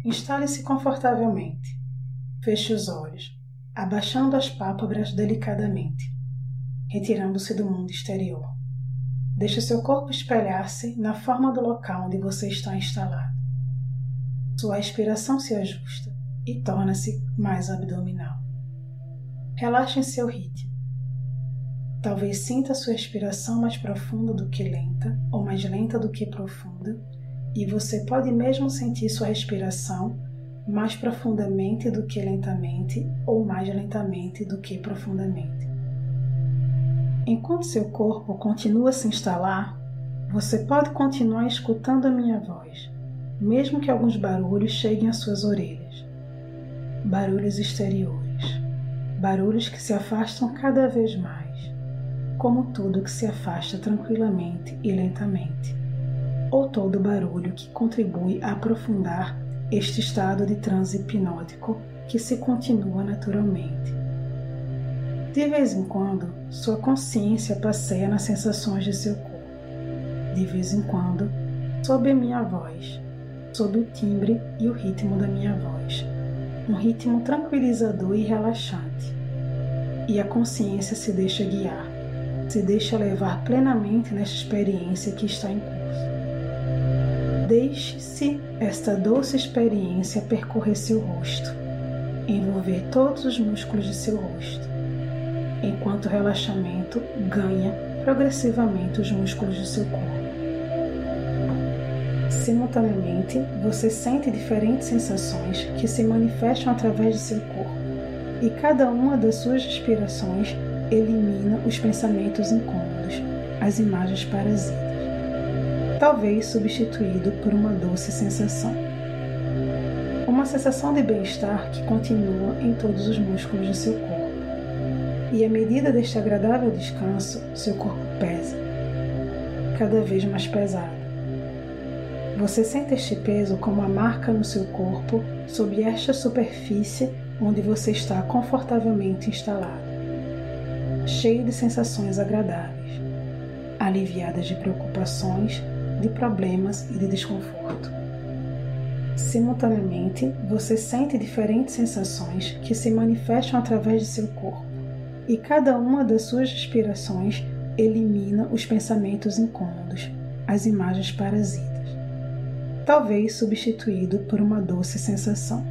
Instale-se confortavelmente. Feche os olhos, abaixando as pálpebras delicadamente, retirando-se do mundo exterior. Deixe seu corpo espelhar-se na forma do local onde você está instalado. Sua respiração se ajusta e torna-se mais abdominal. Relaxe em seu ritmo. Talvez sinta sua respiração mais profunda do que lenta, ou mais lenta do que profunda, e você pode mesmo sentir sua respiração mais profundamente do que lentamente, ou mais lentamente do que profundamente. Enquanto seu corpo continua a se instalar, você pode continuar escutando a minha voz, mesmo que alguns barulhos cheguem às suas orelhas. Barulhos exteriores, barulhos que se afastam cada vez mais, como tudo que se afasta tranquilamente e lentamente, ou todo barulho que contribui a aprofundar este estado de transe hipnótico que se continua naturalmente. De vez em quando, sua consciência passeia nas sensações de seu corpo. De vez em quando, sob a minha voz, sob o timbre e o ritmo da minha voz, um ritmo tranquilizador e relaxante. E a consciência se deixa guiar, se deixa levar plenamente nesta experiência que está em curso. Deixe-se esta doce experiência percorrer seu rosto, envolver todos os músculos de seu rosto, enquanto o relaxamento ganha progressivamente os músculos do seu corpo. Simultaneamente, você sente diferentes sensações que se manifestam através de seu corpo, e cada uma das suas respirações elimina os pensamentos incômodos, as imagens parasitas, talvez substituído por uma doce sensação. Uma sensação de bem-estar que continua em todos os músculos do seu corpo. E à medida deste agradável descanso, seu corpo pesa, cada vez mais pesado. Você sente este peso como uma marca no seu corpo sob esta superfície onde você está confortavelmente instalado, cheio de sensações agradáveis, aliviadas de preocupações, de problemas e de desconforto. Simultaneamente, você sente diferentes sensações que se manifestam através de seu corpo, e cada uma das suas respirações elimina os pensamentos incômodos, as imagens parasitas, talvez substituído por uma doce sensação.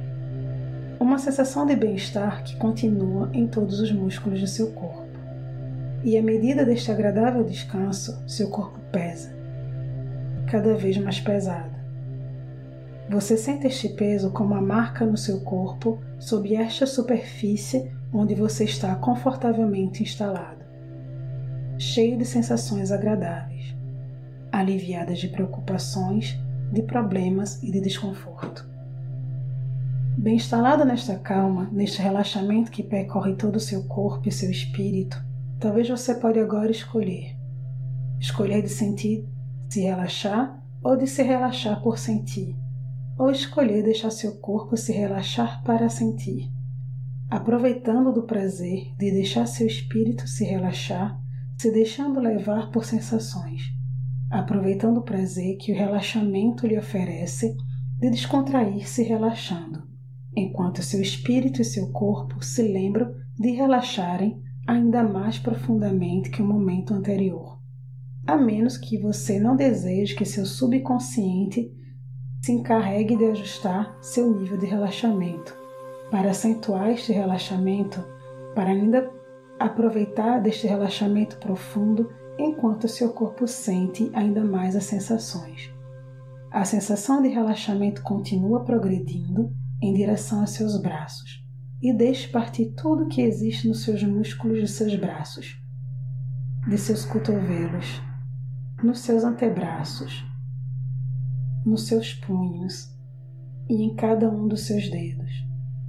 Uma sensação de bem-estar que continua em todos os músculos do seu corpo. E à medida deste agradável descanso, seu corpo pesa, cada vez mais pesado. Você sente este peso como uma marca no seu corpo sob esta superfície onde você está confortavelmente instalado, cheio de sensações agradáveis, aliviadas de preocupações, de problemas e de desconforto. Bem instalado nesta calma, neste relaxamento que percorre todo o seu corpo e seu espírito, talvez você pode agora escolher de sentir, se relaxar ou de se relaxar por sentir, ou escolher deixar seu corpo se relaxar para sentir, aproveitando do prazer de deixar seu espírito se relaxar, se deixando levar por sensações, aproveitando o prazer que o relaxamento lhe oferece de descontrair-se relaxando, enquanto seu espírito e seu corpo se lembram de relaxarem ainda mais profundamente que o momento anterior, a menos que você não deseje que seu subconsciente se encarregue de ajustar seu nível de relaxamento, para acentuar este relaxamento, para ainda aproveitar deste relaxamento profundo enquanto seu corpo sente ainda mais as sensações. A sensação de relaxamento continua progredindo em direção aos seus braços e deixe partir tudo que existe nos seus músculos de seus braços, de seus cotovelos, nos seus antebraços, nos seus punhos e em cada um dos seus dedos.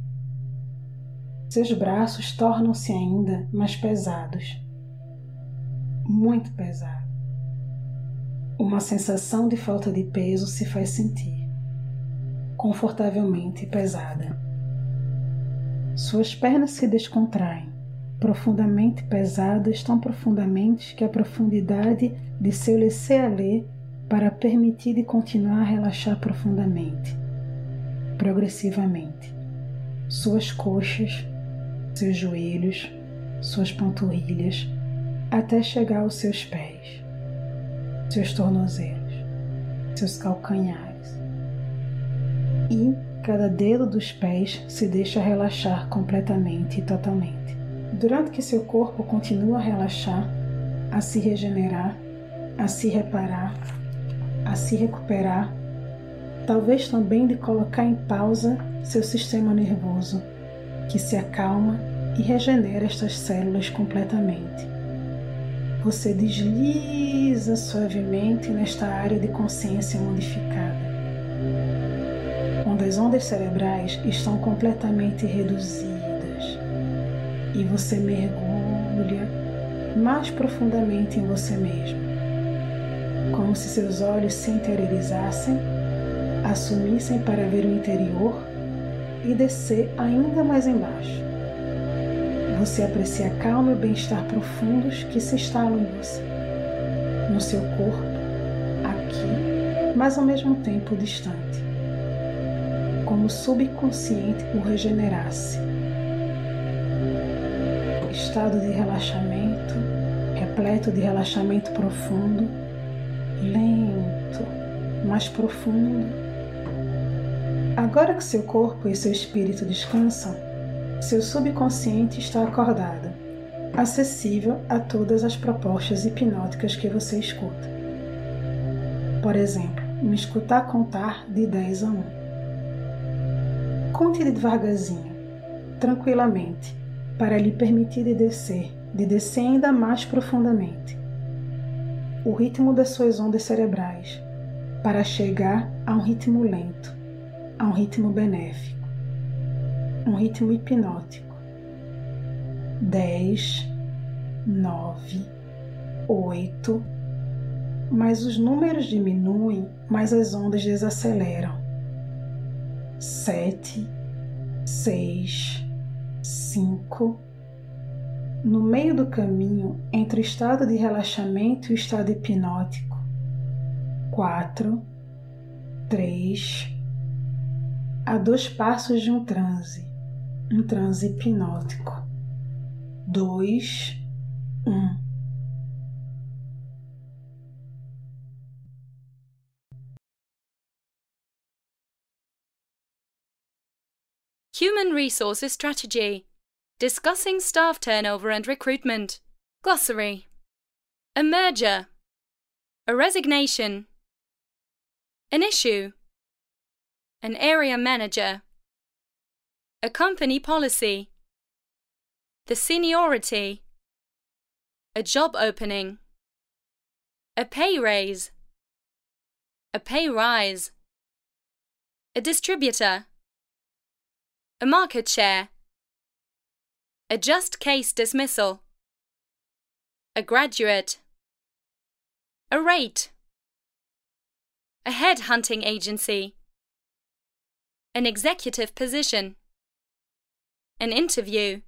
Seus braços tornam-se ainda mais pesados, muito pesados. Uma sensação de falta de peso se faz sentir, confortavelmente pesada. Suas pernas se descontraem, profundamente pesadas, tão profundamente que a profundidade de seu laisser-aller para permitir de continuar a relaxar profundamente. progressivamente suas coxas, seus joelhos, suas panturrilhas, até chegar aos seus pés, seus tornozelos, seus calcanhares. E cada dedo dos pés se deixa relaxar completamente e totalmente. Durante que seu corpo continua a relaxar, a se regenerar, a se reparar, a se recuperar, talvez também de colocar em pausa seu sistema nervoso, que se acalma e regenera estas células completamente. Você desliza suavemente nesta área de consciência modificada, onde as ondas cerebrais estão completamente reduzidas e você mergulha mais profundamente em você mesmo, como se seus olhos se interiorizassem, assumissem para ver o interior e descer ainda mais embaixo. Você aprecia a calma e o bem-estar profundos que se instalam em você, no seu corpo, aqui, mas ao mesmo tempo distante, como o subconsciente o regenerasse. Estado de relaxamento, repleto de relaxamento profundo, lento, mais profundo. Agora que seu corpo e seu espírito descansam, seu subconsciente está acordado, acessível a todas as propostas hipnóticas que você escuta. Por exemplo, me escutar contar de 10 a 1. Conte devagarzinho, tranquilamente, para lhe permitir de descer ainda mais profundamente. O ritmo das suas ondas cerebrais, para chegar a um ritmo lento, a um ritmo benéfico, um ritmo hipnótico. 10, 9, 8, mas os números diminuem, mas as ondas desaceleram. 7, 6, 5. No meio do caminho entre o estado de relaxamento e o estado hipnótico. 4, 3, a 2 passos de um transe hipnótico. 2, 1. Human Resources Strategy. Discussing staff turnover and recruitment. Glossary. A merger. A resignation. An issue. An area manager. A company policy. The seniority. A job opening. A pay raise. A pay rise. A distributor. A market share. A just case dismissal. A graduate. A rate. A headhunting agency. An executive position. An interview.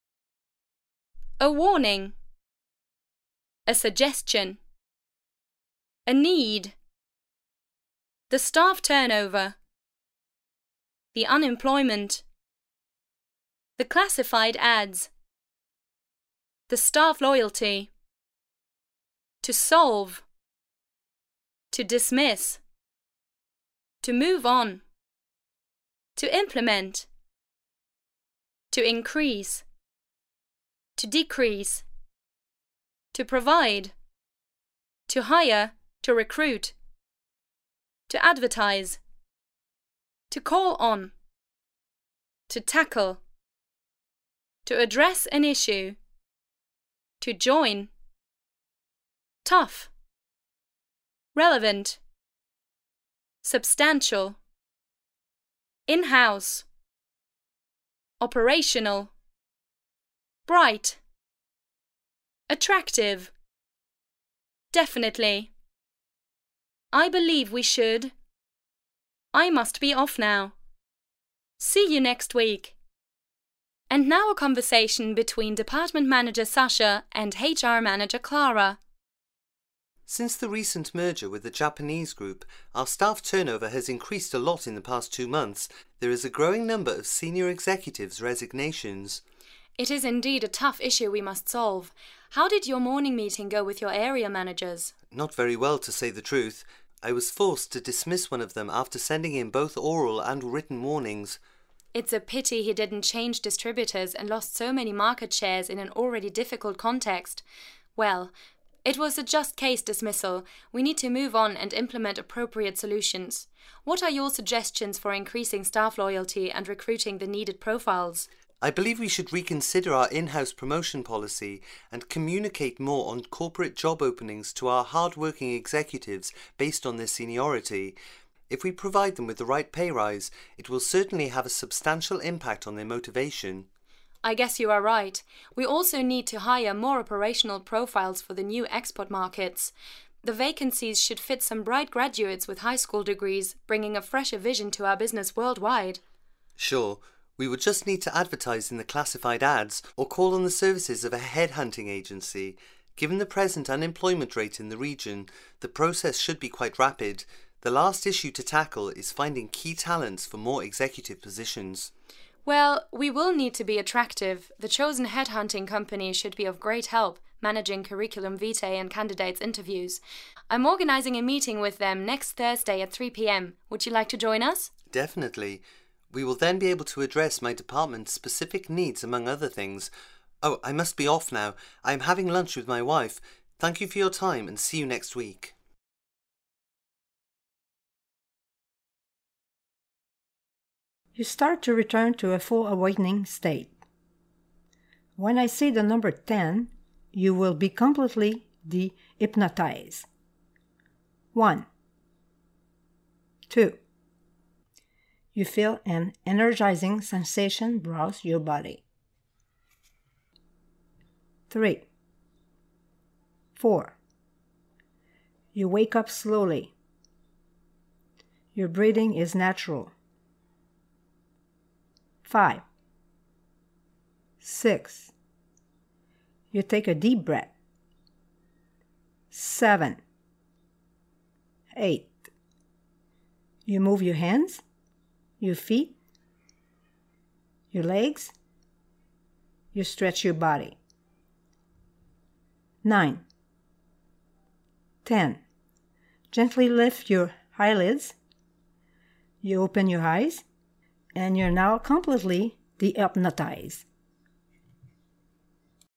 A warning. A suggestion. A need. The staff turnover. The unemployment. The classified ads. The staff loyalty. To solve. To dismiss. To move on. To implement. To increase. To decrease. To provide. To hire. To recruit. To advertise. To call on. To tackle. To address an issue. To join. Tough. Relevant. Substantial. In-house. Operational. Bright. Attractive. Definitely. I believe we should. I must be off now. See you next week. And now a conversation between Department Manager Sasha and HR Manager Clara. Since the recent merger with the Japanese group, our staff turnover has increased a lot in the past 2 months. There is a growing number of senior executives' resignations. It is indeed a tough issue we must solve. How did your morning meeting go with your area managers? Not very well, to say the truth. I was forced to dismiss one of them after sending in both oral and written warnings. It's a pity he didn't change distributors and lost so many market shares in an already difficult context. Well, it was a just case dismissal. We need to move on and implement appropriate solutions. What are your suggestions for increasing staff loyalty and recruiting the needed profiles? I believe we should reconsider our in-house promotion policy and communicate more on corporate job openings to our hard-working executives based on their seniority. If we provide them with the right pay rise, it will certainly have a substantial impact on their motivation. I guess you are right. We also need to hire more operational profiles for the new export markets. The vacancies should fit some bright graduates with high school degrees, bringing a fresher vision to our business worldwide. Sure, we would just need to advertise in the classified ads or call on the services of a headhunting agency. Given the present unemployment rate in the region, the process should be quite rapid. The last issue to tackle is finding key talents for more executive positions. Well, we will need to be attractive. The chosen headhunting company should be of great help, managing curriculum vitae and candidates' interviews. I'm organising a meeting with them next Thursday at 3 p.m. Would you like to join us? Definitely. We will then be able to address my department's specific needs, among other things. Oh, I must be off now. I am having lunch with my wife. Thank you for your time and see you next week. You start to return to a full awakening state. When I say the number 10, you will be completely de-hypnotized. 1, 2. You feel an energizing sensation browse your body. 3, 4. You wake up slowly. Your breathing is natural. 5, 6. You take a deep breath. 7, 8. You move your hands, your feet, your legs. You stretch your body. 9, 10. Gently lift your eyelids. You open your eyes. And you're now completely de-hypnotized.